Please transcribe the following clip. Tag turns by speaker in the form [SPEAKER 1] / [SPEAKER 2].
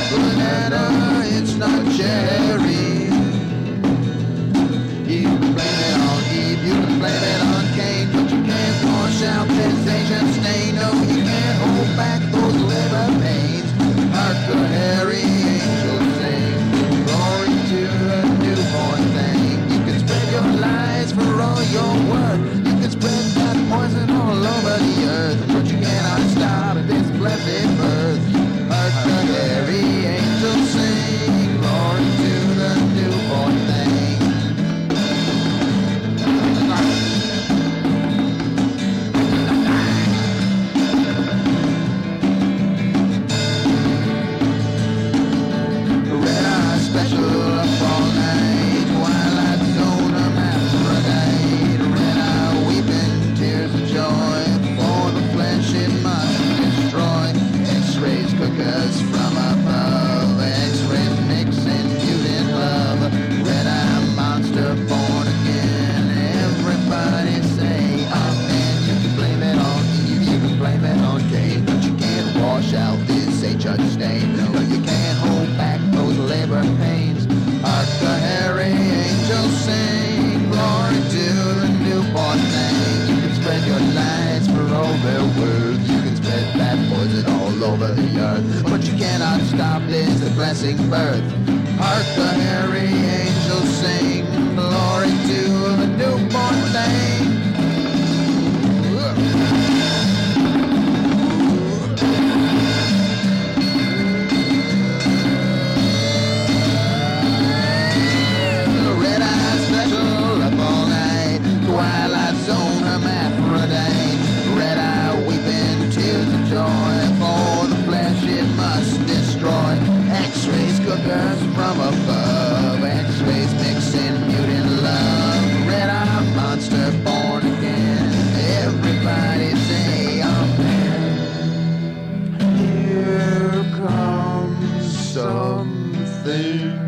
[SPEAKER 1] banana, it's not cherry. You can blame it on Eve, you can blame it on Cain, but you can't wash out this ancient stain. No, you can't hold back those liver pains. Hark the hairy angels sing, glory to the newborn thing. You can spread your lies for all your worth, you can spread that poison all over the earth, but you cannot stop this blessed birth. Hark the hairy angels sing, glory to the newborn thing. From above, X-rays mixing mutant love. Red-eye monster born again. Everybody say amen. You can blame it on Eve, you can blame it on Cain, but you can't wash out this H.I. stain. No, you can't hold back those labor pains. Hark the hairy angels sing, glory to the newborn thing. You can spread your lies for all their words, you can spread that poison all over the earth, but you cannot stop this blessing birth. Hark the hairy angels sing, glory to the newborn thing. Red eye special up all night, Twilight Zone hermaphrodite. Red eye weeping tears of joy, for the flesh it must destroy. X-rays cookers from above, X-rays mixing mutant love. Red eye monster born again, everybody say amen. Here comes something